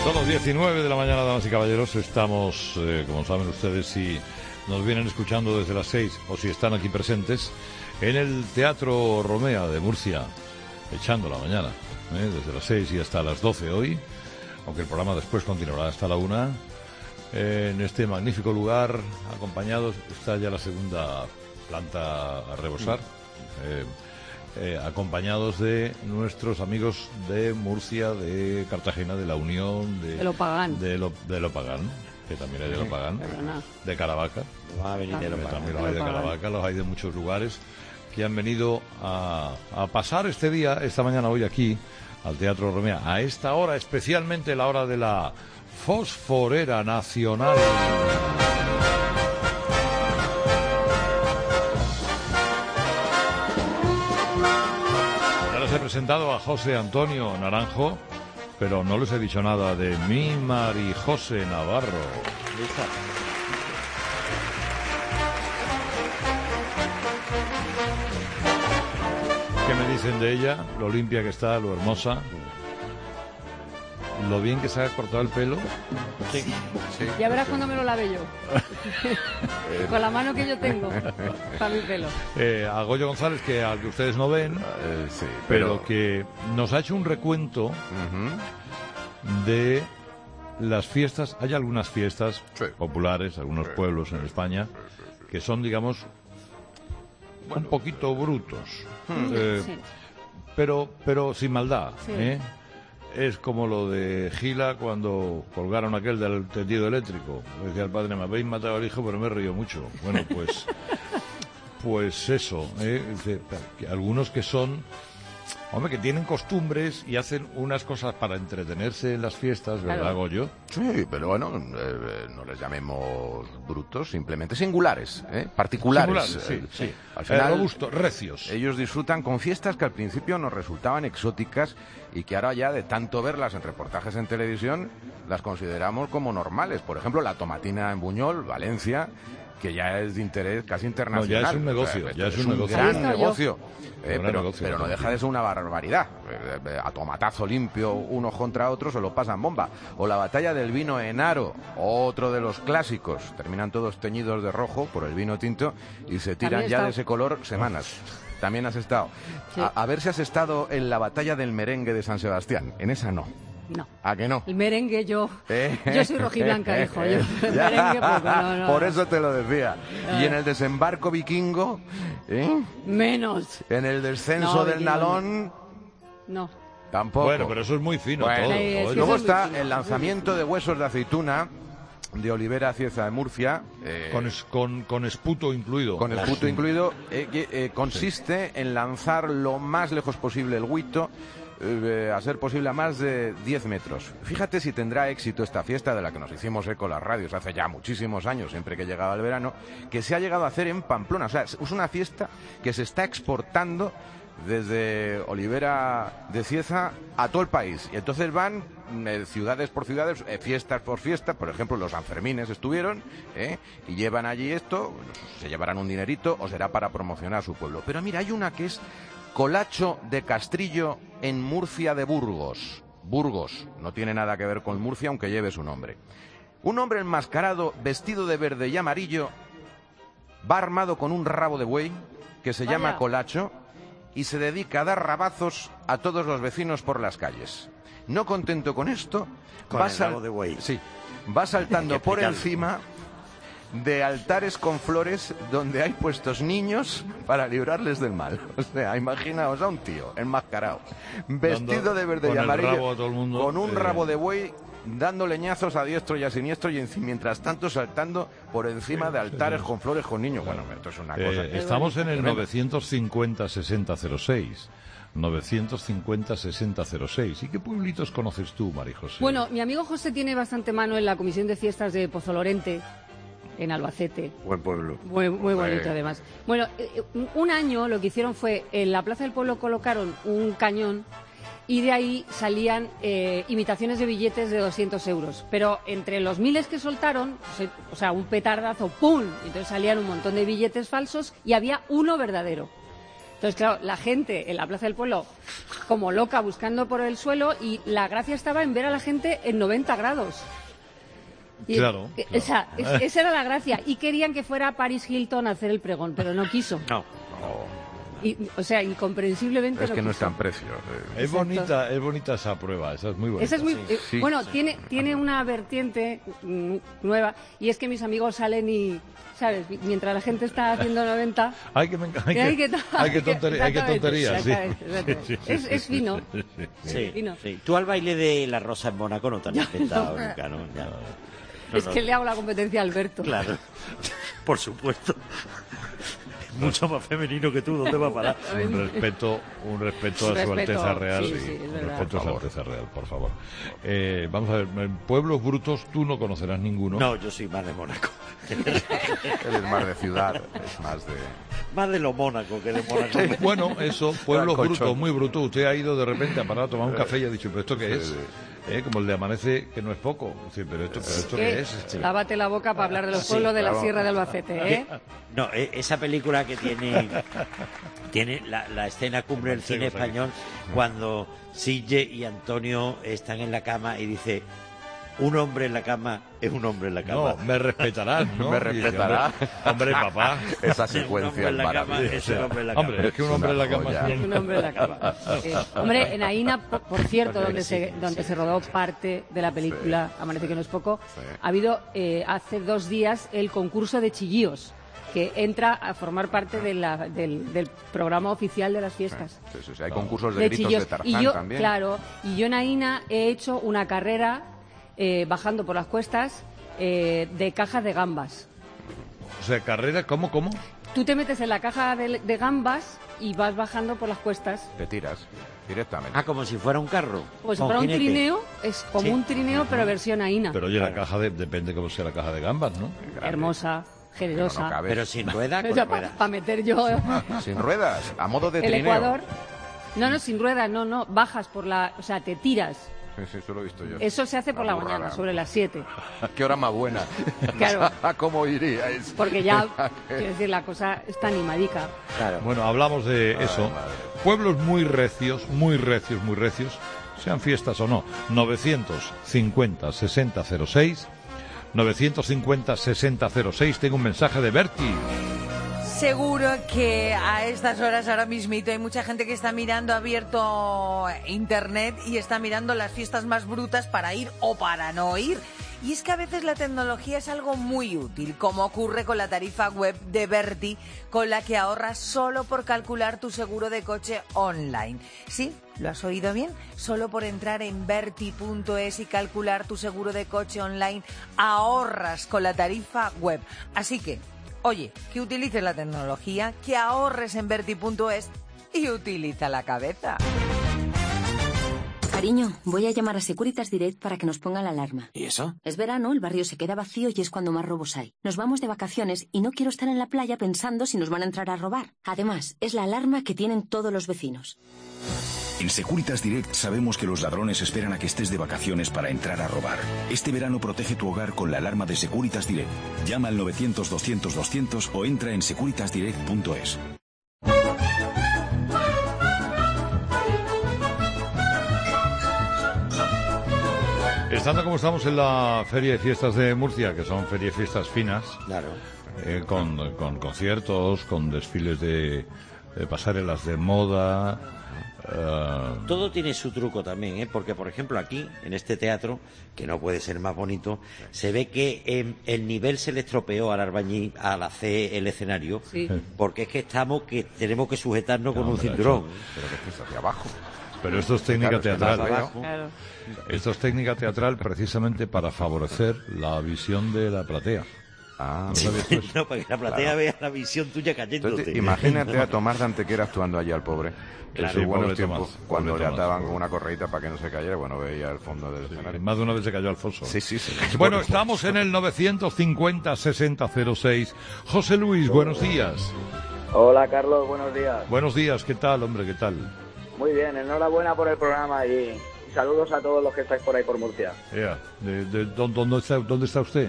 Son las 19 de la mañana, damas y caballeros. Estamos, como saben ustedes, si nos vienen escuchando desde las 6 o si están aquí presentes, en el Teatro Romea de Murcia, echando la mañana, desde las 6 y hasta las 12 hoy, aunque el programa después continuará hasta la 1, en este magnífico lugar, acompañados, está ya la segunda planta a rebosar, acompañados de nuestros amigos de Murcia, de Cartagena, de La Unión, de Lopagán, de Lopagán, que también hay de Lopagán, de Caravaca, también los hay de Caravaca, los hay de muchos lugares, que han venido a pasar este día, esta mañana, hoy aquí, al Teatro Romea, a esta hora, especialmente la hora de la Fosforera Nacional. Ya les he presentado a José Antonio Naranjo, pero no les he dicho nada de mi Marijose Navarro. ¿Qué me dicen de ella? Lo limpia que está, lo hermosa, lo bien que se ha cortado el pelo. Sí. Ya verás cuando me lo lave yo. Con la mano que yo tengo para mi pelo. A Goyo González, que al que ustedes no ven, sí, pero que nos ha hecho un recuento de las fiestas. Hay algunas fiestas populares, algunos pueblos en España, que son, digamos, un poquito brutos, pero sin maldad, Es como lo de Gila cuando colgaron aquel del tendido eléctrico. Decía el padre, me habéis matado al hijo, pero me he reído mucho. Bueno, pues eso, algunos que son, hombre, que tienen costumbres y hacen unas cosas para entretenerse en las fiestas, ¿verdad, claro, Goyo? Sí, pero bueno, no les llamemos brutos, simplemente singulares, particulares. Sí. Al final, robustos, recios. Ellos disfrutan con fiestas que al principio nos resultaban exóticas y que ahora ya de tanto verlas en reportajes en televisión las consideramos como normales. Por ejemplo, la tomatina en Buñol, Valencia, que ya es de interés casi internacional. No, ya es un negocio, o sea, es un gran negocio. Pero no deja de ser una barbaridad. A tomatazo limpio, unos contra otros, se lo pasan bomba. O la batalla del vino en Haro, otro de los clásicos. Terminan todos teñidos de rojo por el vino tinto y se tiran ya de ese color semanas. También has estado. Sí. A ver si has estado en la batalla del merengue de San Sebastián. En esa no. No. ¿A que no? El merengue yo soy rojiblanca, hijo. Yo, el merengue poco, no. Por eso te lo decía. ¿Y en el desembarco vikingo? Menos. ¿En el descenso del Nalón? No. Tampoco. Bueno, pero eso es muy fino todo. Sí, luego está el lanzamiento de huesos de aceituna de Olivera Cieza de Murcia. Con esputo incluido. Con esputo incluido. Consiste en lanzar lo más lejos posible el huito, a ser posible a más de 10 metros. Fíjate si tendrá éxito esta fiesta de la que nos hicimos eco las radios hace ya muchísimos años, siempre que llegaba el verano, que se ha llegado a hacer en Pamplona. O sea, es una fiesta que se está exportando desde Olivera de Cieza a todo el país. Y entonces van ciudades por ciudades, fiestas por fiestas. Por ejemplo, los Sanfermines estuvieron, y llevan allí esto, se llevarán un dinerito o será para promocionar su pueblo. Pero mira, hay una que es Colacho de Castrillo en Murcia de Burgos. Burgos, no tiene nada que ver con Murcia, aunque lleve su nombre. Un hombre enmascarado, vestido de verde y amarillo, va armado con un rabo de buey, que se llama Colacho, y se dedica a dar rabazos a todos los vecinos por las calles. No contento con esto, rabo de buey. Sí, va saltando por encima de altares con flores donde hay puestos niños para librarles del mal. O sea, imaginaos a un tío enmascarado, vestido de verde y amarillo, con un rabo de buey, dando leñazos a diestro y a siniestro, y mientras tanto saltando por encima de altares con flores con niños. Bueno, esto es una cosa. Estamos en el 950-6006. 950-6006. ¿Y qué pueblitos conoces tú, Marijose? Bueno, mi amigo José tiene bastante mano en la Comisión de Fiestas de Pozo Lorente, en Albacete. Buen pueblo. Muy bonito, además. Bueno, un año lo que hicieron fue, en la Plaza del Pueblo colocaron un cañón y de ahí salían imitaciones de billetes de 200 euros. Pero entre los miles que soltaron, o sea, un petardazo, ¡pum! Entonces salían un montón de billetes falsos y había uno verdadero. Entonces, claro, la gente en la Plaza del Pueblo como loca buscando por el suelo, y la gracia estaba en ver a la gente en 90 grados. Y, claro. Esa era la gracia. Y querían que fuera Paris Hilton a hacer el pregón, pero no quiso. No. O sea, incomprensiblemente es que no quiso. están precios. Es bonita esa prueba, esa es muy bonita. Esa es muy, Sí. bueno, tiene una vertiente nueva, y es que mis amigos salen y, ¿sabes? Mientras la gente está haciendo 90... Hay que tonterías, sí. Exactamente. Es fino. Sí, fino. sí. Tú al baile de la Rosa en Mónaco no te has intentado nunca, ¿no? Ya. Es que le hago la competencia a Alberto. Claro, por supuesto. Mucho más femenino que tú, ¿dónde va a parar? Un respeto a su Alteza Real. Sí, es un verdad. respeto a su Alteza Real, por favor. Vamos a ver, en pueblos brutos tú no conocerás ninguno. No, yo soy más de Mónaco. Él es más de ciudad, es más de... Más de lo Mónaco que de Mónaco. Bueno, eso, pueblos Colchón. brutos, muy brutos. Usted ha ido de repente a parar a tomar un café y ha dicho, ¿pero esto qué es? Como el de Amanece, que no es poco. Sí, ¿pero esto qué es? Lávate la boca para hablar de los Sí, pueblos de la claro. Sierra de Albacete, ¿eh? No, esa película que tiene la escena cumbre del cine español, cuando Sitge y Antonio están en la cama y dice: un hombre en la cama es un hombre en la cama. No, me respetarás, ¿no? Me respetará. Y dice, hombre, papá. Esa Un hombre secuencia en es la cama maravillosa. es un hombre en la cama. Hombre, es que un hombre en la una cama joya. es Un hombre en la cama. Hombre, en Aína, por cierto, donde se rodó parte de la película Amanece que no es poco, Sí. ha habido hace 2 días el concurso de chillíos, que entra a formar parte del programa oficial de las fiestas. Sí. Hay concursos de gritos chillos. de Tarzán Y yo, también. claro, y yo en Aína he hecho una carrera bajando por las cuestas de cajas de gambas. O sea, carrera, ¿cómo? Tú te metes en la caja de gambas y vas bajando por las cuestas. Te tiras directamente. Ah, como si fuera un carro. Como si con fuera un jinete. trineo, es como Sí. un trineo, pero versión Aína. Pero oye, la caja depende cómo sea la caja de gambas, ¿no? Hermosa, generosa. No cabe. Pero sin rueda, con rueda. Para meter yo Sin ruedas, a modo de el trineo. Ecuador. No, sin ruedas, no. Bajas por la... O sea, te tiras. Sí, eso lo he visto yo. Eso se hace por la burrada. mañana, sobre las 7. ¿Qué hora más buena? Claro. ¿Cómo iríais? Porque ya, quiero decir, la cosa está animadica. Claro. Bueno, hablamos de eso. madre. Pueblos muy recios, sean fiestas o no. 950-6006. 950-6006. Tengo un mensaje de Berti. Seguro que a estas horas ahora mismito hay mucha gente que está mirando abierto internet y está mirando las fiestas más brutas para ir o para no ir. Y es que a veces la tecnología es algo muy útil, como ocurre con la tarifa web de Berti, con la que ahorras solo por calcular tu seguro de coche online. Sí, lo has oído bien, solo por entrar en Berti.es y calcular tu seguro de coche online, ahorras con la tarifa web. Así que, oye, que utilices la tecnología, que ahorres en Berti.es y utiliza la cabeza. Cariño, voy a llamar a Securitas Direct para que nos pongan la alarma. ¿Y eso? Es verano, el barrio se queda vacío y es cuando más robos hay. Nos vamos de vacaciones y no quiero estar en la playa pensando si nos van a entrar a robar. Además, es la alarma que tienen todos los vecinos. En Securitas Direct sabemos que los ladrones esperan a que estés de vacaciones para entrar a robar. Este verano protege tu hogar con la alarma de Securitas Direct. Llama al 900-200-200 o entra en securitasdirect.es. Estando como estamos en la Feria de Fiestas de Murcia, que son ferias y fiestas finas, Claro. con conciertos, con desfiles de pasarelas de moda. Todo tiene su truco también, ¿eh? Porque, por ejemplo, aquí, en este teatro, que no puede ser más bonito, se ve que el nivel se le estropeó al albañil al hacer el escenario, Sí. porque es que tenemos que sujetarnos con un hombre, cinturón. Pero que estés hacia abajo. Pero esto es técnica Claro, es que teatral. estás abajo. Claro. Esto es técnica teatral precisamente para favorecer la visión de la platea. Ah, ¿No sabías tú eso? No, para que la platea vea la visión tuya cayéndote. entonces, imagínate a Tomás de Antequera actuando allí al pobre. Claro, en sus sí, buenos pobre tiempos, Tomás, cuando pobre le Tomás, ataban pobre. con una correita para que no se cayera, bueno, veía el fondo del escenario. Más de una vez se cayó Alfonso. Sí. Bueno, estamos en el 950-6006. José Luis, buenos días. Hola Carlos, buenos días. Buenos días, ¿qué tal, hombre? ¿Qué tal? Muy bien, enhorabuena por el programa y saludos a todos los que estáis por ahí por Murcia. ¿Dónde está usted?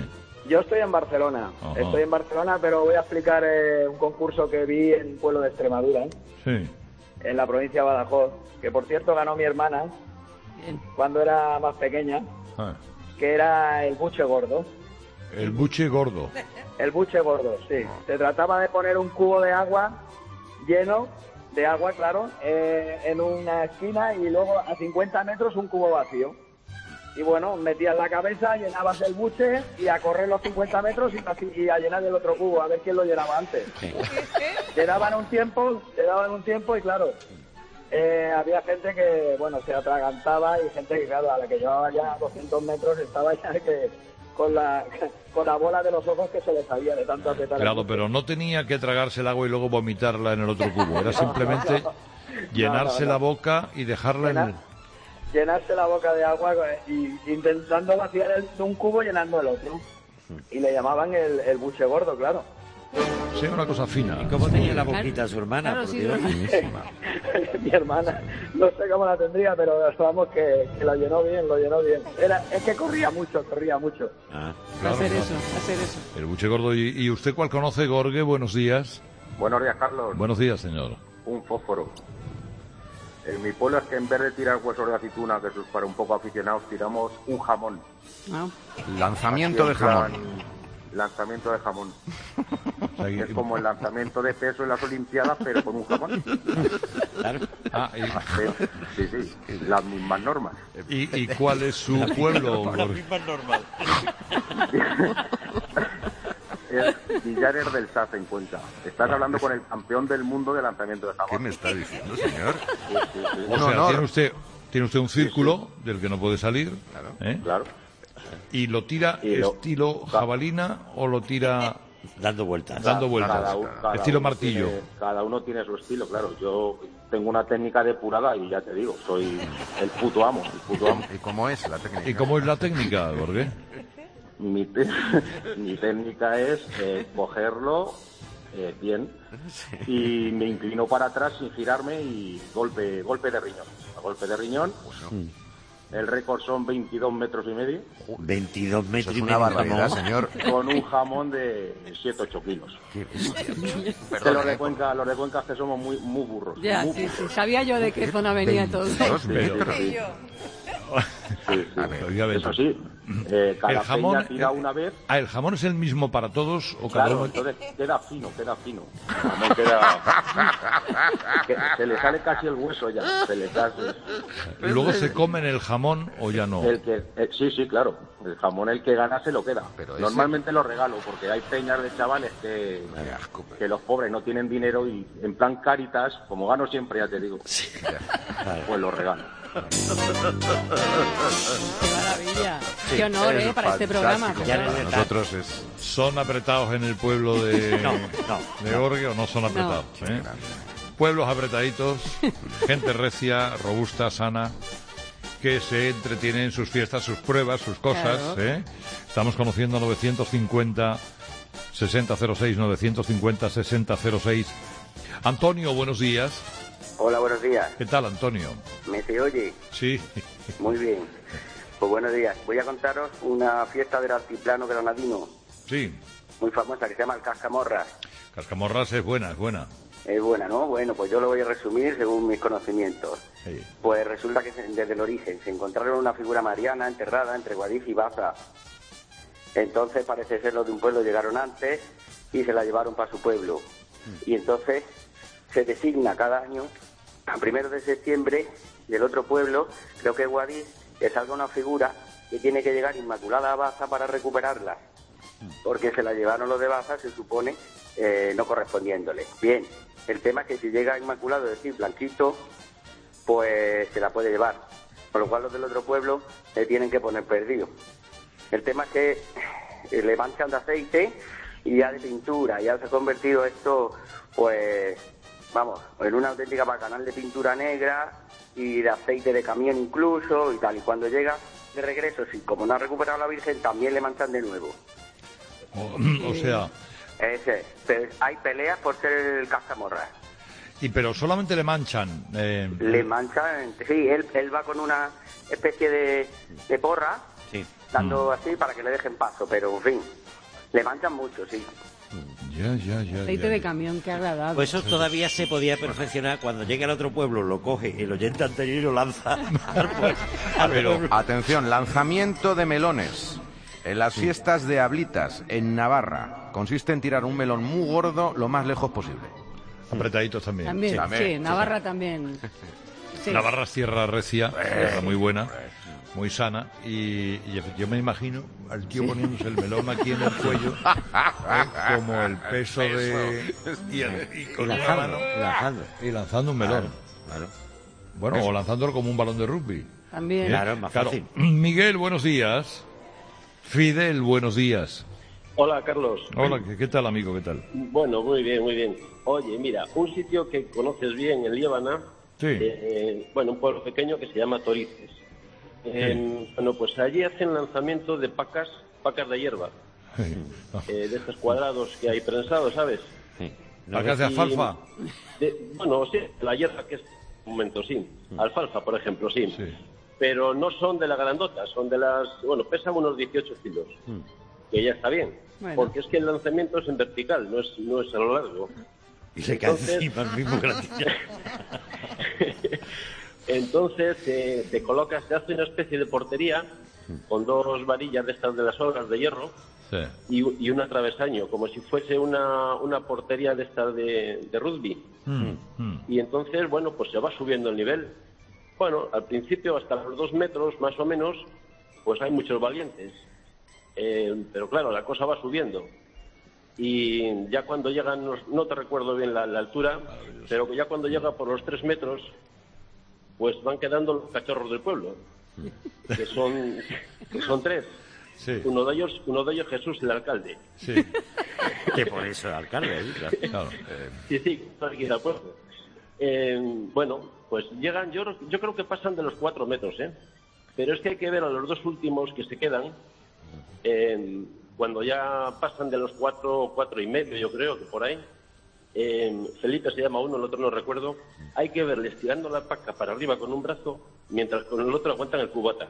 Yo estoy en Barcelona. Ajá. Estoy en Barcelona, pero voy a explicar un concurso que vi en un pueblo de Extremadura, Sí. en la provincia de Badajoz, que por cierto ganó mi hermana cuando era más pequeña, Ah, que era el buche gordo. el buche gordo. El buche gordo, sí. Se trataba de poner un cubo de agua lleno de agua, claro, en una esquina y luego a 50 metros un cubo vacío. Y bueno, metías la cabeza, llenabas el buche y a correr los 50 metros y a llenar el otro cubo, a ver quién lo llenaba antes. Te daban un tiempo y claro, había gente que, bueno, se atragantaba y gente que, claro, a la que llevaba ya 200 metros estaba ya que con la bola de los ojos que se le salía de tanto apretar. Claro, pero no tenía que tragarse el agua y luego vomitarla en el otro cubo. Era simplemente llenarse la boca y dejarla en el... Llenarse la boca de agua y intentando vaciar un cubo llenando el otro. Y le llamaban el buche gordo, claro. Sí, una cosa fina. ¿Y cómo tenía la boquita su hermana? Claro, por sí, Dios? Mi hermana, no sé cómo la tendría, pero vamos que lo llenó bien, es que corría mucho. Ah. Claro, hacer claro. eso. El buche gordo. ¿Y usted cuál conoce, Gorge? Buenos días. Buenos días, Carlos. Buenos días, señor. Un fósforo. En mi pueblo es que en vez de tirar huesos de aceituna, que eso es para un poco aficionados, tiramos un jamón. Ah. Lanzamiento de Así en plan, jamón. Lanzamiento de jamón. O sea, Es como el lanzamiento de peso en las Olimpiadas, pero con un jamón. Claro. Ah, Sí, las mismas normas. ¿y cuál es su pueblo, La Gorge? misma normal. Es Villares del Saz en Cuenca. Estás hablando con el campeón del mundo de lanzamiento de ¿Qué jamón. me está diciendo, señor? Sí. O sea, tiene usted un círculo del que no puede salir, ¿eh? Claro. ¿Y lo tira Y lo- estilo jabalina o lo tira Dando vueltas. dando vueltas? Cada Estilo uno martillo. cada uno tiene su estilo, claro. Yo tengo una técnica depurada y ya te digo, soy el puto amo. ¿Y cómo es la técnica? ¿Y cómo es la técnica, Gorge? Mi técnica es cogerlo bien y me inclino para atrás sin girarme y golpe de riñón. A golpe de riñón. El récord son 22 metros y medio 22 Eso metros es y una medio. barbaridad, ¿no? señor. con un jamón de 7-8 kilos. Qué bestia, tío. Que Perdón, los de Cuenca que somos muy burros. Ya, muy sí, burros. sí. Sabía yo de qué zona venía todo. 22 Pero- metros. Sí. A ver, Oiga, Eso sí, cada el jamón peña tira una vez. ¿El jamón es el mismo para todos o cada Claro, uno? entonces queda fino. El jamón queda... se le sale casi el hueso ya. Se le sale... ¿Luego se comen el jamón o ya no? Sí, claro. El jamón el que gana se lo queda. Pero ese- Normalmente lo regalo porque hay peñas de chavales que los pobres no tienen dinero y en plan Cáritas, como gano siempre, ya te digo, pues lo regalo. Qué maravilla. Sí, Qué honor, es para este programa. fantástico. Ya Para le- nosotros es... ¿Son apretados en el pueblo de, No. de Gorge o no son apretados? ¿Eh? Pueblos apretaditos, gente recia, robusta, sana, que se entretiene en sus fiestas, sus pruebas, sus cosas. Claro. ¿Eh? Estamos conociendo 950 6006, 950 6006. Antonio, buenos días. Hola, buenos días. ¿Qué tal, Antonio? ¿Me se oye? Sí. Muy bien. Pues buenos días. Voy a contaros una fiesta del altiplano granadino Sí. muy famosa que se llama el Cascamorras. Cascamorras es buena, es buena. Es buena, ¿no? Bueno, pues yo lo voy a resumir según mis conocimientos. Sí. Pues resulta que desde el origen se encontraron una figura mariana enterrada entre Guadix y Baza. Entonces parece ser los de un pueblo llegaron antes y se la llevaron para su pueblo. Y entonces se designa cada año, a 1 de septiembre, del otro pueblo, creo que es Guadix, que salga una figura que tiene que llegar inmaculada a Baza para recuperarla. Porque se la llevaron los de Baza, se supone, no correspondiéndole. Bien, el tema es que si llega inmaculado, es decir, blanquito, pues se la puede llevar. Con lo cual los del otro pueblo le tienen que poner perdido. El tema es que le manchan de aceite y ya de pintura. Ya se ha convertido esto, pues, vamos, en una auténtica bacanal de pintura negra y de aceite de camión incluso y tal. Y cuando llega de regreso, si como no ha recuperado la Virgen, también le manchan de nuevo. O sea, Ese. Pero hay peleas por ser el Cascamorras. pero solamente le manchan. Le manchan, sí, él va con una especie de porra, Sí. dando así para que le dejen paso, pero en fin. Le manchan mucho, sí. Ya. Aceite de camión, qué agradable. Pues eso todavía se podía perfeccionar. Cuando llegue al otro pueblo, lo coge el oyente anterior y lo lanza al pueblo. Atención, lanzamiento de melones. En las fiestas de Ablitas, en Navarra, consiste en tirar un melón muy gordo lo más lejos posible. Apretaditos también. También, sí, Navarra también. Sí. Navarra es tierra recia, tierra muy buena, muy sana, y yo me imagino al tío poniéndose el melón aquí en el cuello, como el peso de... Y con una mano y lanzando un melón. Claro. Bueno, o lanzándolo como un balón de rugby. También. Claro, es más fácil. Miguel, buenos días. Fidel, buenos días. Hola, Carlos. Hola, ¿qué tal, amigo? ¿Qué tal? Bueno, muy bien, muy bien. Oye, mira, un sitio que conoces bien en Líbana, Sí. un pueblo pequeño que se llama Torices. Bueno, pues allí hacen lanzamiento de pacas de hierba, de estos cuadrados que hay prensados, ¿sabes? Sí. ¿Pacas de alfalfa? Bueno, sí, la hierba que es, un momento, sí. Alfalfa, por ejemplo, sí. Pero no son de la grandota, son de las... Bueno, pesan unos 18 kilos, que ya está bien. Bueno. Porque es que el lanzamiento es en vertical, no es a lo largo. Y se cae encima el mismo gratilla. Entonces te colocas, te hace una especie de portería con dos varillas de estas de las obras de hierro y un travesaño, como si fuese una portería de estas de rugby. Y entonces, bueno, pues se va subiendo el nivel. Bueno, al principio hasta los 2 metros más o menos, pues hay muchos valientes. Pero claro, la cosa va subiendo. Y ya cuando llegan, no te recuerdo bien la altura, pero ya cuando llega por los 3 metros, pues van quedando los cachorros del pueblo, que son 3. Sí. Uno de ellos Jesús, el alcalde. Sí. Que por eso el alcalde. Claro. Sí, aquí al pueblo. Bueno, pues llegan, yo creo que pasan de los 4 metros, pero es que hay que ver a los 2 últimos que se quedan, cuando ya pasan de los 4 y medio, yo creo que por ahí. Felipe se llama uno, el otro no recuerdo. Hay que verles tirando la paca para arriba con un brazo, mientras con el otro aguantan el cubata.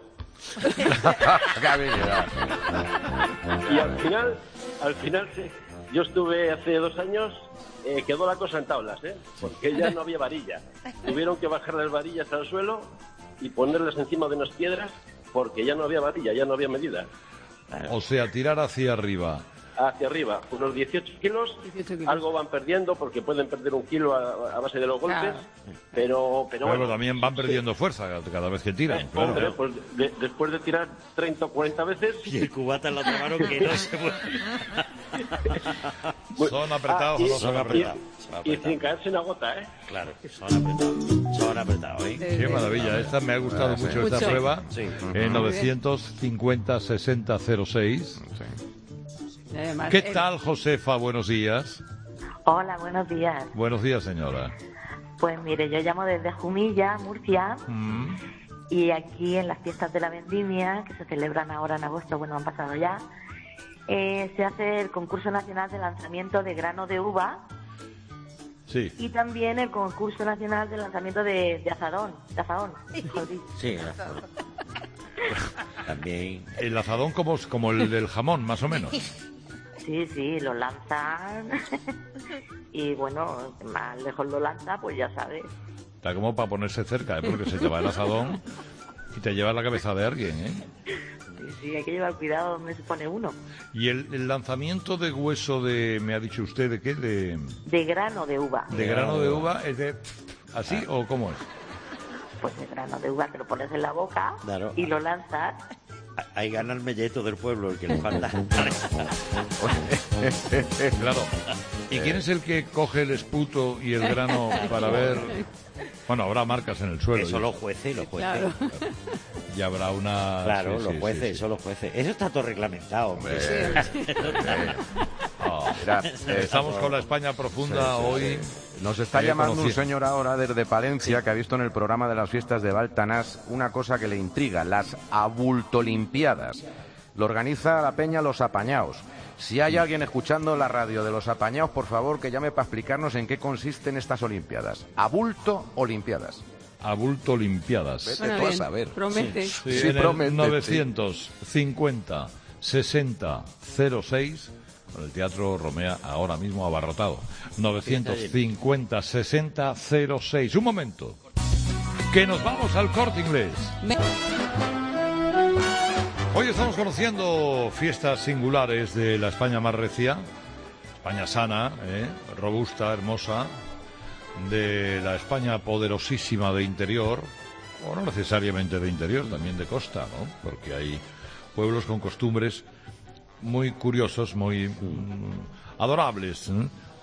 Y al final sí. Yo estuve hace 2 años, quedó la cosa en tablas, porque ya no había varilla. Tuvieron que bajar las varillas al suelo y ponerlas encima de unas piedras, porque ya no había varilla, ya no había medida. O sea, tirar hacia arriba. Hacia arriba, unos 18 kilos, algo van perdiendo porque pueden perder 1 kilo a base de los golpes, pero bueno, también van perdiendo fuerza cada vez que tiran. Hombre, pues después de tirar 30 o 40 veces... Y el cubata en la otra mano que no se puede... ¿Son apretados o no son apretados? Y sin caerse una gota, Claro, son apretados, Qué maravilla, esta me ha gustado mucho esta prueba. En 950-6006. ¿Qué tal, Josefa? Buenos días. Hola, buenos días. Buenos días, señora. Pues mire, yo llamo desde Jumilla, Murcia, y aquí en las fiestas de la vendimia, que se celebran ahora en agosto, bueno, han pasado ya, se hace el concurso nacional de lanzamiento de grano de uva. Sí. Y también el concurso nacional de lanzamiento de azadón. Sí, el azadón. También. El azadón como el del jamón, más o menos. Sí, lo lanzan y bueno, más lejos lo lanza, pues ya sabes. Está como para ponerse cerca, porque se te va el asadón y te lleva la cabeza de alguien, Sí, hay que llevar cuidado donde se pone uno. ¿Y el lanzamiento de hueso me ha dicho usted, de qué? De grano de uva. ¿De grano de uva? ¿Es de así o cómo es? Pues de grano de uva te lo pones en la boca y lo lanzas. Ahí gana el melleto del pueblo, el que le falta. Claro. ¿Y quién es el que coge el esputo y el grano para ver? Bueno, habrá marcas en el suelo. Eso los jueces. Claro. Y habrá una... Claro, los jueces, eso los jueces. Eso está todo reglamentado, hombre. Estamos con la España profunda hoy. Nos está llamando un señor ahora desde Palencia que ha visto en el programa de las fiestas de Baltanás una cosa que le intriga, las abultolimpiadas. Lo organiza la peña Los Apañaos. Si hay alguien escuchando la radio de Los Apañaos, por favor, que llame para explicarnos en qué consisten estas olimpiadas. ¿Abulto o limpiadas? Abulto limpiadas. Vete tú a saber. Promete. Sí, promete. 950-60-06 El Teatro Romea ahora mismo abarrotado. 950-60-06. Un momento. Que nos vamos al Corte Inglés. Hoy estamos conociendo fiestas singulares de la España más recia. España sana, robusta, hermosa. De la España poderosísima de interior. O no necesariamente de interior, también de costa, ¿no? Porque hay pueblos con costumbres muy curiosos, muy adorables.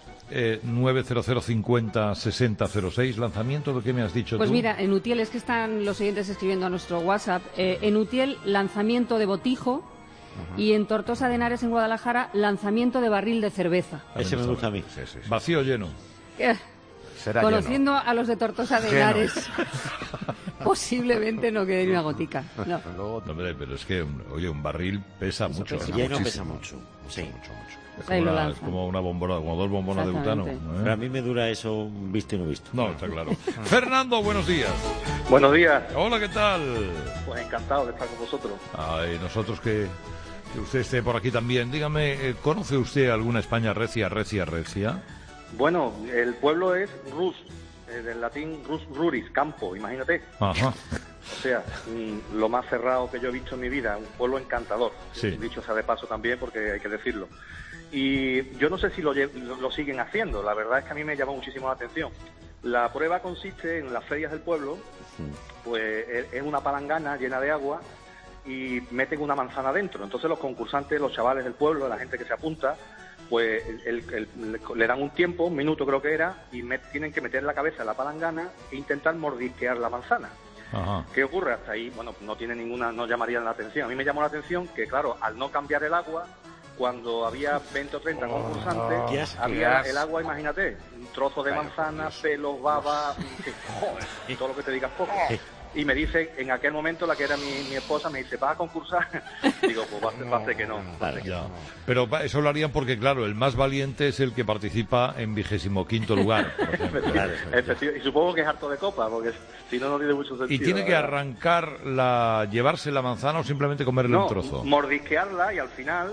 90050-6006, lanzamiento, ¿de qué me has dicho Pues tú? mira, en Utiel, es que están los oyentes escribiendo a nuestro WhatsApp, en Utiel, lanzamiento de botijo, y en Tortosa de Henares, en Guadalajara, lanzamiento de barril de cerveza. Ese me gusta a mí. Sí. Vacío o lleno. Conociendo lleno. a los de Tortosa de Henares, posiblemente no quede ni una gotica. No. No, hombre, pero es que, oye, un barril pesa mucho. Lleno pesa mucho. Sí. Mucho. Ahí lo Es lanzan. como una bombona, como dos bombonas de butano. Exactamente. Pero a mí me dura eso un visto y no visto. No, está claro. Fernando, buenos días. Buenos días. Hola, ¿qué tal? Pues encantado de estar con vosotros. Ay, nosotros que usted esté por aquí también. Dígame, ¿conoce usted alguna España recia? Bueno, el pueblo es Rus, del latín Rus ruris, campo, imagínate. Ajá. O sea, lo más cerrado que yo he visto en mi vida, un pueblo encantador. Sí. Dicho sea de paso también, porque hay que decirlo. Y yo no sé si lo siguen haciendo, la verdad es que a mí me llama muchísimo la atención. La prueba consiste en las ferias del pueblo, pues es una palangana llena de agua y meten una manzana dentro. Entonces los concursantes, los chavales del pueblo, la gente que se apunta, pues le dan un tiempo, un minuto creo que era, y tienen que meter la cabeza en la palangana e intentar mordisquear la manzana. Ajá. ¿Qué ocurre? Hasta ahí, bueno, no llamaría la atención. A mí me llamó la atención que, claro, al no cambiar el agua, cuando había 20 o 30 concursantes, había el agua, imagínate, un trozo de manzana, pelos, baba, y todo lo que te digas poco. Y me dice, en aquel momento, la que era mi esposa, me dice, ¿vas a concursar? Digo, pues va a ser que no. Pero eso lo harían porque, claro, el más valiente es el que participa en 25º lugar. Por ejemplo. Y supongo que es harto de copa, porque si no, no tiene mucho sentido. ¿Y tiene que arrancar llevarse la manzana o simplemente comerle un trozo? Mordisquearla, y al final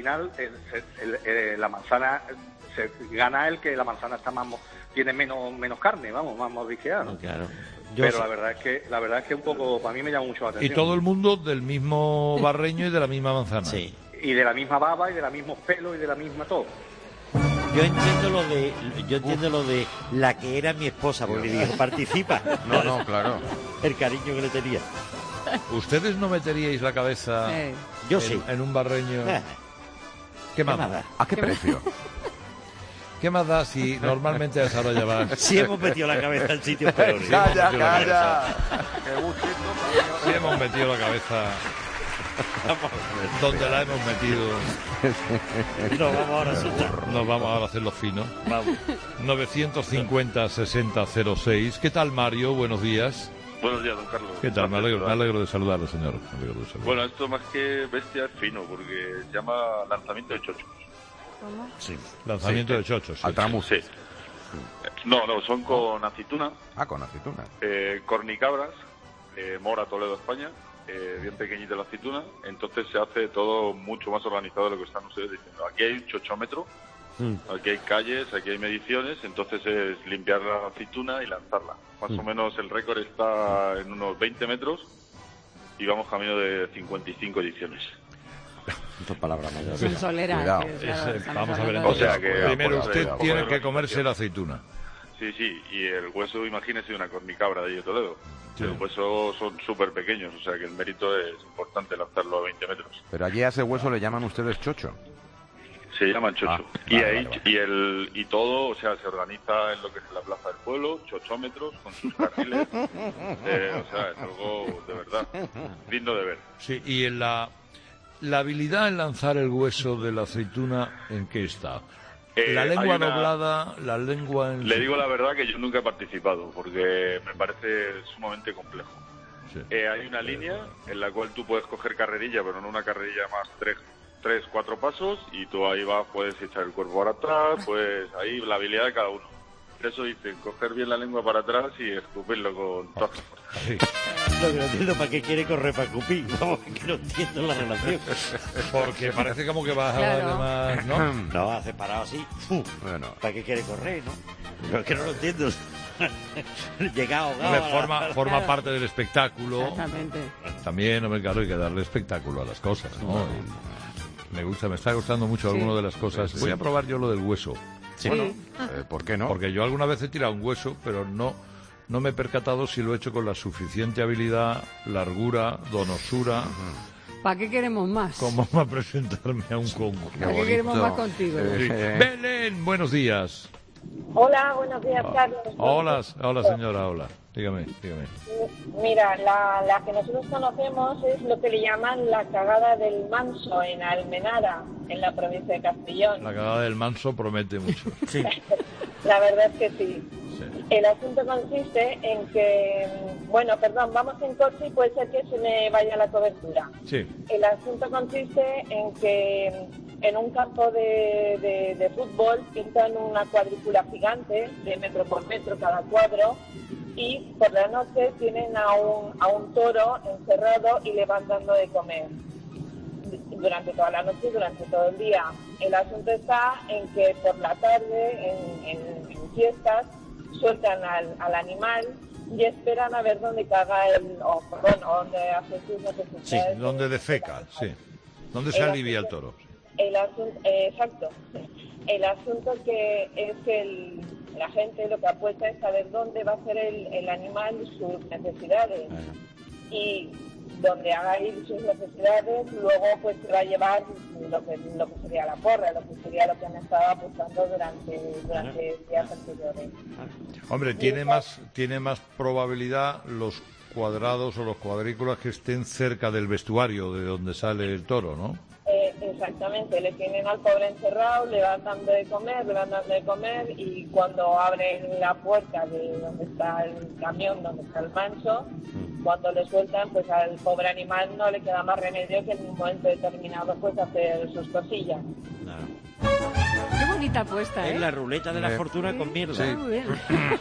la manzana gana el que la manzana está tiene menos carne, vamos, más mordisqueada, ¿no? Claro. Pero la verdad es que un poco, para mí me llama mucho la atención. Y todo el mundo del mismo barreño y de la misma manzana. Sí. Y de la misma baba, y de los mismos pelos, y de la misma todo. Yo entiendo lo de la que era mi esposa, porque le dijo, participa. No, claro. El cariño que le tenía. ¿Ustedes no meteríais la cabeza Yo sí. en un barreño? ¿Qué más da? ¿A qué precio? ¿Qué más da si normalmente a esa hora ya va? Si hemos metido la cabeza en sitios peores. ¡Calla! Si hemos metido la cabeza donde la hemos metido. Nos vamos ahora a hacerlo fino. Vamos. 950-6006. ¿Qué tal, Mario? Buenos días. Buenos días, don Carlos. ¿Qué tal? Me alegro de saludarlo, señor. Bueno, esto más que bestia es fino, porque se llama lanzamiento de chochos. ¿Cómo? Sí, lanzamiento de chochos. Sí. Altramus. Sí. No, son con aceituna. Con aceituna. Cornicabras, Mora, Toledo, España. Bien pequeñita la aceituna. Entonces se hace todo mucho más organizado de lo que están ustedes diciendo. Aquí hay un chochómetro, aquí hay calles, aquí hay mediciones. Entonces es limpiar la aceituna y lanzarla. Más o menos el récord está en unos 20 metros y vamos camino de 55 ediciones. Dos palabras mayores. Son soleras. Vamos a ver, O sea que primero usted tiene que comerse la aceituna. Sí, y el hueso, imagínese una cornicabra de Toledo. Sí. Los huesos son súper pequeños, o sea que el mérito es importante lanzarlo a 20 metros. Pero allí a ese hueso le llaman ustedes chocho. Se llaman chocho. Y todo, o sea, se organiza en lo que es la plaza del pueblo, chochómetros, con sus carriles. O sea, es algo de verdad lindo de ver. Sí, y en la habilidad en lanzar el hueso de la aceituna, ¿en qué está? La lengua doblada, la lengua... Le digo la verdad que yo nunca he participado, porque me parece sumamente complejo. Sí. Hay una línea en la cual tú puedes coger carrerilla, pero no una carrerilla más 3-4 pasos, y tú ahí vas, puedes echar el cuerpo para atrás, pues ahí la habilidad de cada uno. Eso dicen, coger bien la lengua para atrás y escupirlo con todas las fuerzas. Sí. Lo que no entiendo, ¿para qué quiere correr para escupir? Vamos, que no entiendo la relación. Porque parece como que vas Claro. a darle más, ¿no? No, hace parado así. Bueno, ¿Para qué quiere correr, no? Pero es que no lo entiendo. Llega ahogado. Hombre, forma parte del espectáculo. Exactamente. También, hombre, claro, hay que darle espectáculo a las cosas, ¿no? Y me está gustando mucho Sí. alguna de las cosas. Voy a probar yo lo del hueso. Sí. bueno, ¿por qué no? Porque yo alguna vez he tirado un hueso, pero no me he percatado si lo he hecho con la suficiente habilidad, largura, donosura, ¿Para qué queremos más? como para presentarme a un concurso. ¿Para qué queremos más contigo? Sí. Belén, buenos días. Hola, buenos días, Carlos. Hola señora, hola. Dígame. Mira, la que nosotros conocemos es lo que le llaman la cagada del Manso en Almenara, en la provincia de Castellón. La cagada del Manso promete mucho. Sí. La verdad es que sí. Sí. El asunto consiste en que, bueno, perdón, vamos en coche y puede ser que se me vaya la cobertura. Sí. El asunto consiste en que en un campo de fútbol pintan una cuadrícula gigante de metro por metro cada cuadro y por la noche tienen a un toro encerrado y le van dando de comer durante toda la noche y durante todo el día. El asunto está en que por la tarde, en fiestas, sueltan al animal y esperan a ver dónde caga o dónde hace sus necesidades. Sí, donde defeca, sí. Donde se alivia el toro. Exacto. El asunto que es que la gente lo que apuesta es saber dónde va a hacer el animal sus necesidades. Y donde haga ir sus necesidades, luego pues se va a llevar lo que sería la porra, lo que sería lo que han estado apostando durante días anteriores. Hombre, tiene más probabilidad los cuadrados o los cuadrículas que estén cerca del vestuario de donde sale el toro, ¿no? Exactamente, le tienen al pobre encerrado, le van dando de comer y cuando abren la puerta de donde está el camión, donde está el Manso, cuando le sueltan, pues al pobre animal no le queda más remedio que en un momento determinado pues hacer sus cosillas. Qué bonita apuesta, ¿eh? Es la ruleta de la fortuna con mierda. Sí. Muy bien.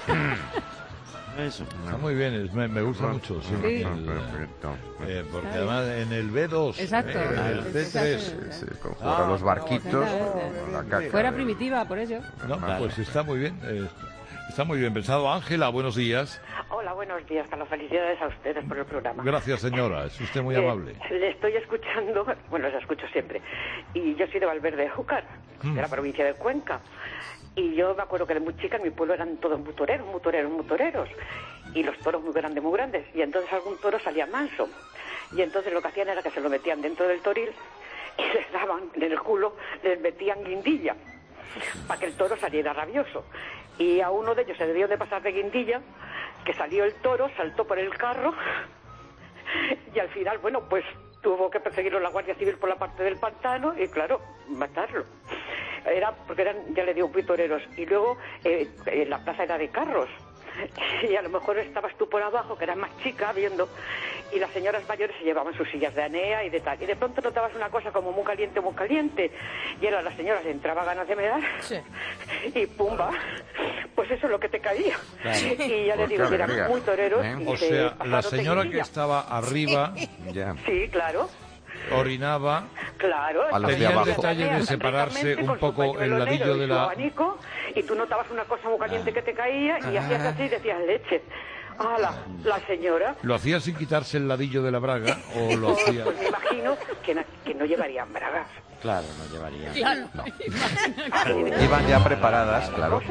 Eso. Está muy bien, me gusta mucho. Sí. Sí. Perfecto. Porque además en el B2, Exacto. el B3... Sí, con jugar a los barquitos. con la caca. Fuera primitiva, por ello. No, pues está muy bien. Está muy bien pensado. Ángela, buenos días. Hola, buenos días, Carlos. Felicidades a ustedes por el programa. Gracias, señora. Es usted muy amable. Le estoy escuchando, bueno, les escucho siempre. Y yo soy de Valverde de Júcar, de la provincia de Cuenca. Y yo me acuerdo que de muy chica en mi pueblo eran todos muy toreros. Y los toros muy grandes. Y entonces algún toro salía manso. Y entonces lo que hacían era que se lo metían dentro del toril y les daban en el culo, les metían guindilla para que el toro saliera rabioso. Y a uno de ellos se le dio de pasar de guindilla, que salió el toro, saltó por el carro y al final, bueno, pues tuvo que perseguirlo la Guardia Civil por la parte del pantano y, claro, matarlo. Era porque eran, ya le digo, muy toreros. Y luego la plaza era de carros. Y a lo mejor estabas tú por abajo, que eras más chica, viendo, y las señoras mayores se llevaban sus sillas de anea y de tal. Y de pronto notabas una cosa como muy caliente. Y eran las señoras, entraba ganas de medar, y pumba, pues eso es lo que te caía. Claro. Y ya le digo, eran muy toreros. Y O sea, la señora que estaba arriba... Sí, claro. Orinaba, claro, tenía el detalle de separarse un poco el ladillo de la... abanico, y tú notabas una cosa muy caliente que te caía y hacías así y decías leche. La señora. ¿Lo hacía sin quitarse el ladillo de la braga o lo hacía...? Pues me imagino que no llevarían bragas. Claro, no llevarían. Claro. No. Iban ya preparadas, claro.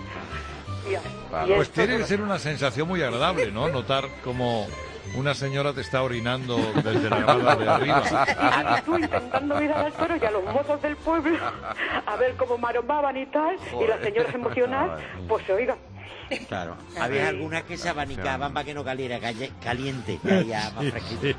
Pues tiene que ser una sensación muy agradable, ¿no? Notar como una señora te está orinando desde la grada de arriba. Y tú intentando mirar al toro y a los mozos del pueblo a ver cómo maromaban y tal, y las señoras emocionadas, pues oiga. Claro, había algunas que se abanicaban para que no caliera caliente, que ya más fresquito.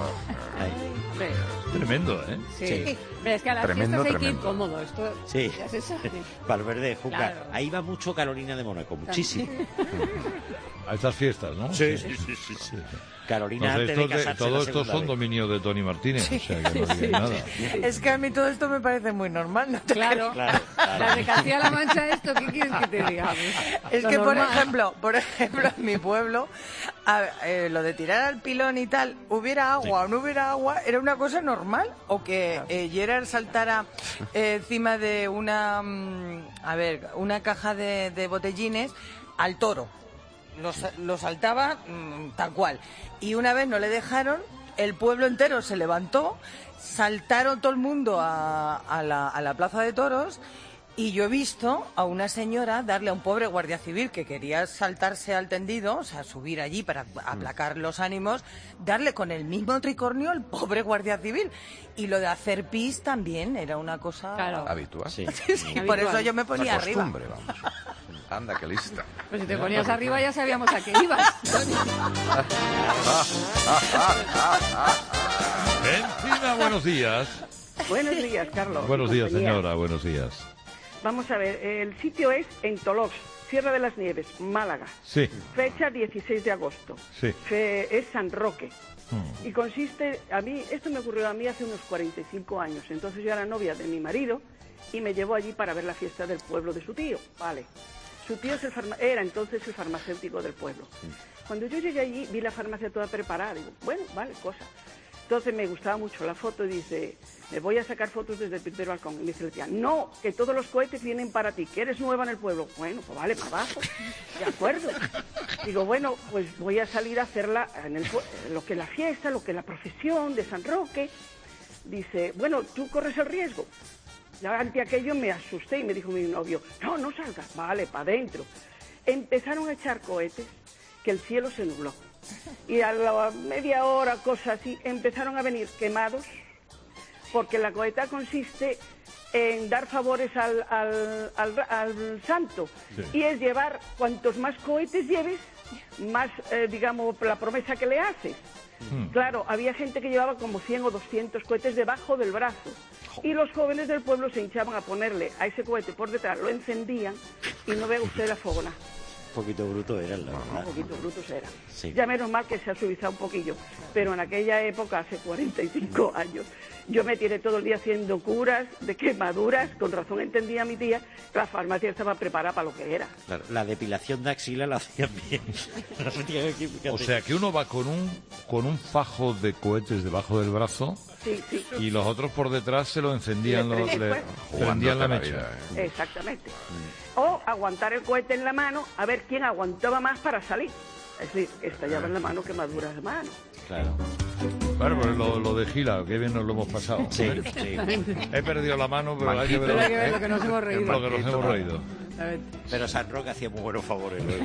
Tremendo, ¿eh? Sí. Pero es que a las fiestas hay que ir cómodo. Esto sí. ya se sabe. Valverde, Júcar. Claro. Ahí va mucho Carolina de Mónaco, muchísimo. A estas fiestas, ¿no? Sí. Carolina, Entonces, antes de casarse todo la esto segunda son vez. dominios de Tony Martínez, o sea que no digáis nada. Es que a mí todo esto me parece muy normal, ¿no te Claro. creas? La de Castilla-La Mancha, ¿esto qué quieres que te diga? Es Lo que, por normal. ejemplo, en mi pueblo, lo de tirar al pilón y tal, hubiera agua o no hubiera agua, era una cosa normal. O que Gerard saltara encima de una caja de botellines al toro. Lo saltaba tal cual. Y una vez no le dejaron, el pueblo entero se levantó, saltaron todo el mundo a la plaza de toros. Y yo he visto a una señora darle a un pobre guardia civil que quería saltarse al tendido, o sea, subir allí para aplacar los ánimos, darle con el mismo tricornio al pobre guardia civil. Y lo de hacer pis también era una cosa habitual. Sí, por eso yo me ponía Una arriba. costumbre, vamos. Anda, qué lista. Pues si te ponías arriba ya sabíamos a qué ibas. Encina, buenos días. Buenos días, Carlos. Buenos días, Compañía. señora, buenos días. Vamos a ver, el sitio es en Tolox, Sierra de las Nieves, Málaga. Sí, Fecha 16 de agosto. sí. Es San Roque. Y consiste, esto me ocurrió a mí hace unos 45 años. Entonces yo era novia de mi marido y me llevó allí para ver la fiesta del pueblo de su tío. Vale. Su tío era entonces el farmacéutico del pueblo. Cuando yo llegué allí vi la farmacia toda preparada. Digo, bueno, vale, cosa. Entonces me gustaba mucho la foto y dice, me voy a sacar fotos desde el primer balcón. Y me dice la tía, no, que todos los cohetes vienen para ti, que eres nueva en el pueblo. Bueno, pues vale, para abajo. De acuerdo. Digo, bueno, pues voy a salir a hacerla lo que es la fiesta, lo que es la procesión de San Roque. Dice, bueno, tú corres el riesgo. Ya ante aquello me asusté y me dijo mi novio, no salgas, vale, para adentro. Empezaron a echar cohetes, que el cielo se nubló. Y a la media hora, cosas así, empezaron a venir quemados, porque la coheta consiste en dar favores al santo. Sí. Y es llevar, cuantos más cohetes lleves, más, digamos, la promesa que le haces. Claro, había gente que llevaba como 100 o 200 cohetes debajo del brazo. Y los jóvenes del pueblo se hinchaban a ponerle a ese cohete por detrás, lo encendían y no vea usted la fogona. Un poquito bruto eran, la verdad. Un poquito brutos eran. Sí. Ya menos mal que se ha suavizado un poquillo. Pero en aquella época, hace 45 años, yo me tiré todo el día haciendo curas de quemaduras. Con razón entendía mi tía que la farmacia estaba preparada para lo que era. Claro, la depilación de axila la hacían bien. O sea que uno va con un fajo de cohetes debajo del brazo Sí. y los otros por detrás se lo encendían, le prendían la mecha. Exactamente. O aguantar el cohete en la mano, a ver quién aguantaba más para salir. Es decir, estallaba en la mano, quemaduras de mano. Claro. Bueno, pues lo de Gila, qué bien nos lo hemos pasado. Sí, ¿eh? sí. He perdido la mano, pero hay que ver, Pero hay que ver lo que nos hemos reído. Lo que nos hemos reído. Pero San Roque hacía muy buenos favores. ¿No?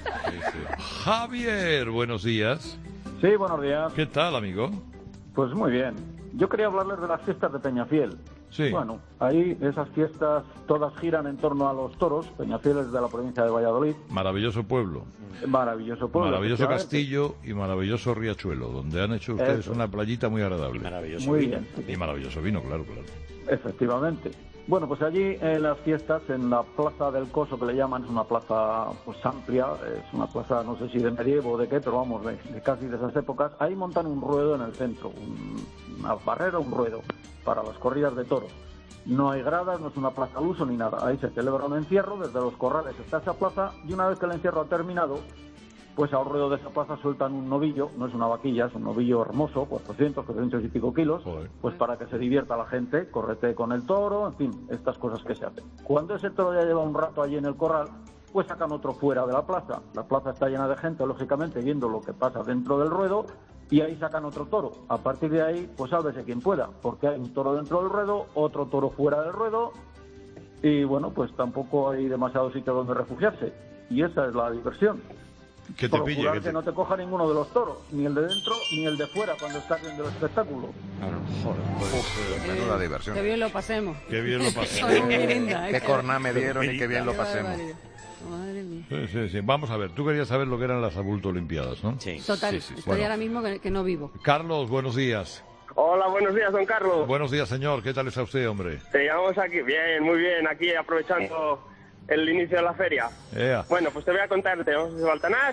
Javier, buenos días. Sí, buenos días. ¿Qué tal, amigo? Pues muy bien. Yo quería hablarles de las fiestas de Peñafiel. Sí. Bueno, ahí esas fiestas todas giran en torno a los toros. Peñafiel es de la provincia de Valladolid. Maravilloso pueblo. Maravilloso pueblo. Maravilloso efectivamente. castillo y maravilloso riachuelo, donde han hecho ustedes Eso. una playita muy agradable. Maravilloso Muy vino. bien. Y maravilloso vino, claro. Efectivamente. Bueno, pues allí en las fiestas, en la plaza del Coso, que le llaman, es una plaza pues amplia, es una plaza, no sé si de medievo o de qué, pero vamos, de casi de esas épocas. Ahí montan un ruedo en el centro, una barrera, un ruedo, para las corridas de toros. No hay gradas, no es una plaza al uso ni nada. Ahí se celebra un encierro, desde los corrales hasta esa plaza, y una vez que el encierro ha terminado, pues al ruedo de esa plaza sueltan un novillo, no es una vaquilla, es un novillo hermoso, 400 y pico kilos, pues para que se divierta la gente, correte con el toro, en fin, estas cosas que se hacen. Cuando ese toro ya lleva un rato allí en el corral, pues sacan otro fuera de la plaza. La plaza está llena de gente, lógicamente, viendo lo que pasa dentro del ruedo, y ahí sacan otro toro. A partir de ahí, pues sálvese quien pueda, porque hay un toro dentro del ruedo, otro toro fuera del ruedo, y bueno, pues tampoco hay demasiado sitio donde refugiarse. Y esa es la diversión. Que te pille, Procurar que te... no te coja ninguno de los toros, ni el de dentro ni el de fuera cuando estás viendo el espectáculo. Menuda diversión. Qué bien lo pasemos. Qué bien lo pasemos. Soy muy linda, Qué corná me dieron y qué bien lo Qué pasemos. barbaridad. Madre mía. Sí. Vamos a ver, tú querías saber lo que eran las Abulto Olimpiadas, ¿no? Sí. Total, Sí. estoy Bueno, ahora mismo que no vivo. Carlos, buenos días. Hola, buenos días, don Carlos. Buenos días, señor. ¿Qué tal está usted, hombre? Te llamamos aquí, bien, muy bien, aquí aprovechando el inicio de la feria. Ea. Bueno, pues te voy a contar, tenemos de Baltanás,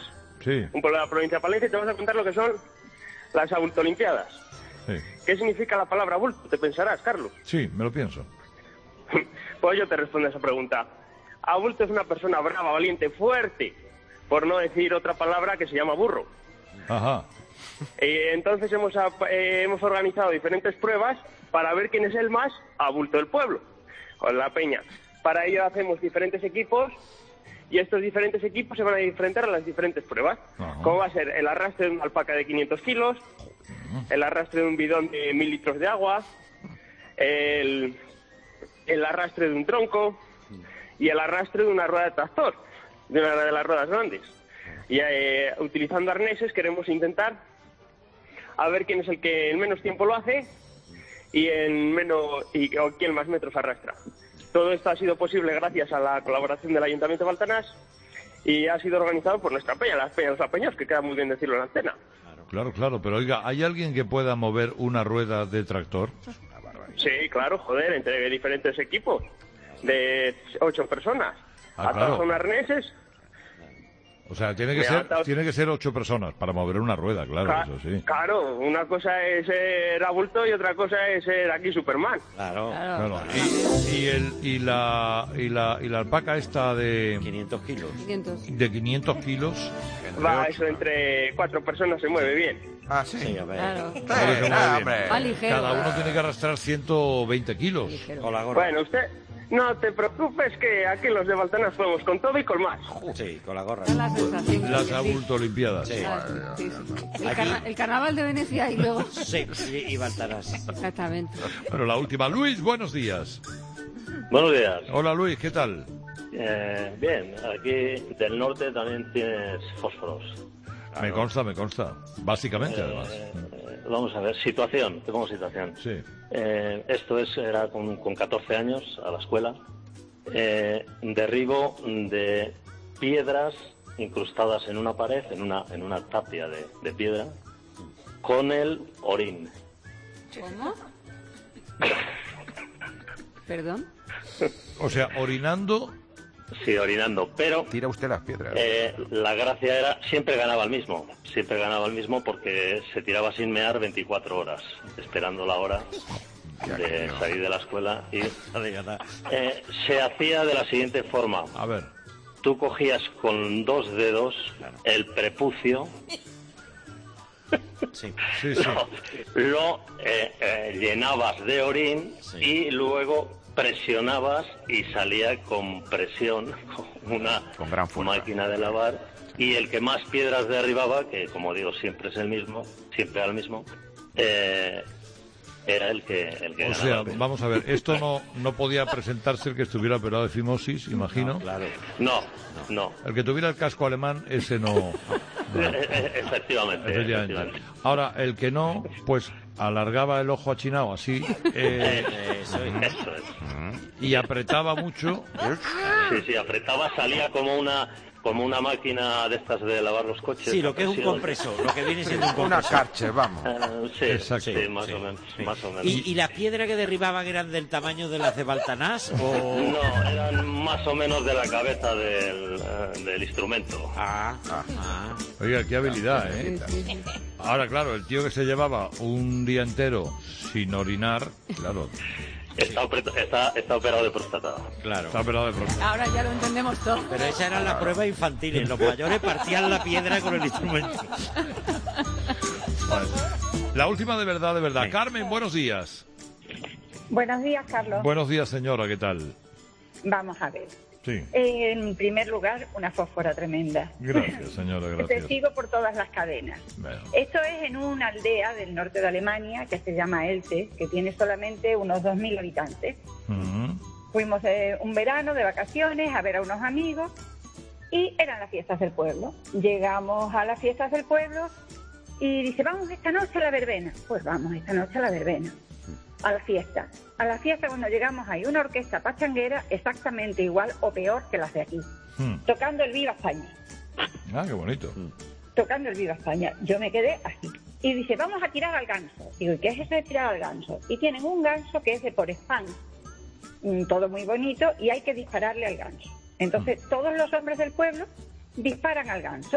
Sí. Un pueblo de la provincia de Palencia, y te vamos a contar lo que son las abultolimpiadas. Sí. ¿Qué significa la palabra abulto? Te pensarás, Carlos. Sí, me lo pienso. Pues yo te respondo a esa pregunta. Abulto es una persona brava, valiente, fuerte, por no decir otra palabra que se llama burro. Ajá. Entonces hemos organizado diferentes pruebas para ver quién es el más abulto del pueblo, con la peña. Para ello hacemos diferentes equipos y estos diferentes equipos se van a enfrentar a las diferentes pruebas. Como va a ser el arrastre de una alpaca de 500 kilos, el arrastre de un bidón de 1000 litros de agua, el arrastre de un tronco y el arrastre de una rueda de tractor, de una de las ruedas grandes. Y utilizando arneses queremos intentar a ver quién es el que en menos tiempo lo hace o quién más metros arrastra. Todo esto ha sido posible gracias a la colaboración del Ayuntamiento de Baltanás y ha sido organizado por nuestra peña, las peñas de los apeños, que queda muy bien decirlo en la antena. Claro, pero oiga, ¿hay alguien que pueda mover una rueda de tractor? Sí, claro, joder, entre diferentes equipos de 8 personas. Atados con arneses. O sea, tiene que ser 8 personas para mover una rueda, claro, eso sí. Claro, una cosa es ser abulto y otra cosa es ser aquí Superman. Claro. Y la alpaca esta de 500 kilos. De 500 kilos. Va, eso entre 4 personas se mueve bien. Ah, sí. Sí, a ver. Va ligero. Cada uno tiene que arrastrar 120 kilos. Con la gorra. Bueno, usted no te preocupes que aquí los de Baltanás fuimos con todo y con más. Sí, con la gorra. Las abultolimpiadas. Sí. El carnaval de Venecia y luego... Sí, y Baltanás. Exactamente. Bueno, la última. Luis, buenos días. Buenos días. Hola, Luis, ¿qué tal? Bien, aquí del norte también tienes fósforos. Me consta. Básicamente, además. Vamos a ver, situación, te pongo situación. Sí. Esto era con 14 años a la escuela. Derribo de piedras incrustadas en una pared, en una tapia de piedra, con el orín. ¿Cómo? ¿Perdón? O sea, orinando... Sí, orinando, pero... Tira usted las piedras. La gracia era, siempre ganaba el mismo porque se tiraba sin mear 24 horas, esperando la hora de salir de la escuela y se hacía de la siguiente forma. A ver. Tú cogías con 2 dedos el prepucio, lo llenabas de orín y luego presionabas y salía con presión, con gran máquina de lavar, y el que más piedras derribaba, que como digo siempre es el mismo, siempre era el mismo, era el que O sea, vamos a ver, esto no podía presentarse el que estuviera operado de fimosis, imagino. No, claro. No. El que tuviera el casco alemán, ese no. Efectivamente. Ahora, el que no, pues alargaba el ojo achinado así. Eso es. Y apretaba mucho. Sí, apretaba, salía como una máquina de estas de lavar los coches. Sí, lo que es un compresor, lo que viene siendo un compresor. Una Karcher, vamos. Sí, exacto. Sí, más o menos. ¿Y las piedras que derribaban eran del tamaño de las de Baltanás? ¿O...? No, eran más o menos de la cabeza del instrumento. Oiga, qué habilidad, ¿eh? Ahora, claro, el tío que se llevaba un día entero sin orinar, claro... Está operado de próstata. Claro. Está operado de próstata. Ahora ya lo entendemos todo. Pero esa era la prueba infantil. Los mayores partían la piedra con el instrumento. Vale. La última de verdad. Sí. Carmen, buenos días. Buenos días, Carlos. Buenos días, señora, ¿qué tal? Vamos a ver. Sí. En primer lugar, una fósfora tremenda. Gracias, señora, gracias. Te sigo por todas las cadenas. Bueno. Esto es en una aldea del norte de Alemania que se llama Elche, que tiene solamente unos 2.000 habitantes. Fuimos un verano de vacaciones a ver a unos amigos y eran las fiestas del pueblo. Llegamos a las fiestas del pueblo y dice, vamos esta noche a la verbena. Pues vamos esta noche a la verbena. A la fiesta. A la fiesta cuando llegamos hay una orquesta pachanguera exactamente igual o peor que las de aquí. Tocando el Viva España. Ah, qué bonito. Tocando el Viva España. Yo me quedé así. Y dice, vamos a tirar al ganso. Digo, ¿y qué es eso de tirar al ganso? Y tienen un ganso que es de por spam. Todo muy bonito y hay que dispararle al ganso. Entonces todos los hombres del pueblo disparan al ganso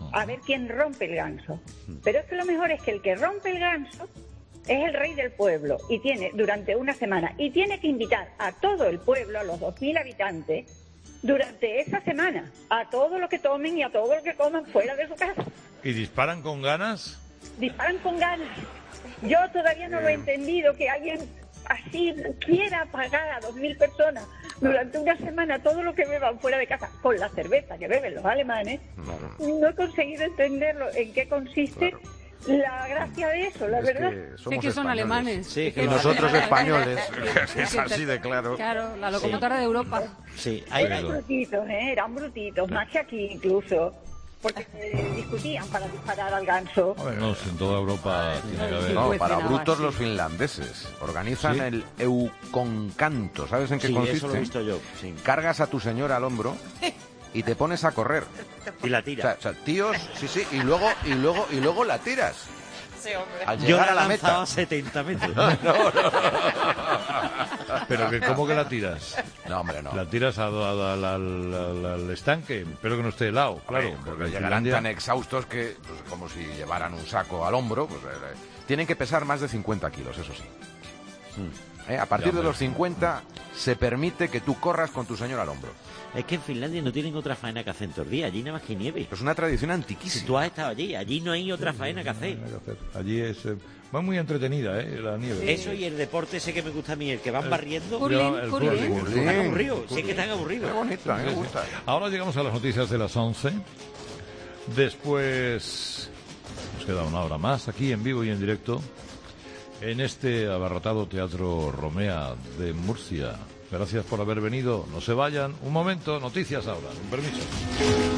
a ver quién rompe el ganso. Pero es que lo mejor es que el que rompe el ganso es el rey del pueblo y tiene durante una semana y tiene que invitar a todo el pueblo, a los 2.000 habitantes, durante esa semana, a todo lo que tomen y a todo lo que coman fuera de su casa. ¿Y disparan con ganas? Disparan con ganas. Yo todavía no lo he entendido, que alguien así quiera pagar a 2.000 personas durante una semana todo lo que beban fuera de casa, con la cerveza que beben los alemanes. No he conseguido entenderlo, en qué consiste la gracia de eso, la verdad. Es que son alemanes. Sí, que nosotros españoles. Es así de claro. Claro, la locomotora de Europa. Sí, eran brutitos, eran brutitos, más que aquí incluso. Porque se discutían para disparar al ganso. No, en toda Europa tiene que haber. No, para brutos los finlandeses. Organizan el Euconcanto. ¿Sabes en qué consiste? Eso lo he visto yo. Sí. Cargas a tu señora al hombro y te pones a correr. Y la tiras. O sea, tíos, sí, y luego la tiras. Sí, hombre. Al llegar yo a la meta. a 70 metros. No. Pero que ¿cómo que la tiras? No, hombre, no. La tiras al estanque, espero que no esté helado, claro. Porque en llegarán Finlandia... tan exhaustos que, pues, como si llevaran un saco al hombro, pues tienen que pesar más de 50 kilos, eso sí. A partir de los 50 se permite que tú corras con tu señor al hombro. Es que en Finlandia no tienen otra faena que hacer en todo el día. Allí nada más que nieve. Es una tradición antiquísima. Si tú has estado allí no hay otra faena que hacer. Allí es muy entretenida, la nieve. Eso y el deporte ese que me gusta a mí, el que van barriendo. El curling. Están aburridos, sí que están aburridos. Qué bonito, a mí me gusta. Ahora llegamos a las noticias de las 11. Después nos queda una hora más aquí en vivo y en directo en este abarrotado Teatro Romea de Murcia. Gracias por haber venido. No se vayan. Un momento, noticias ahora. Con permiso.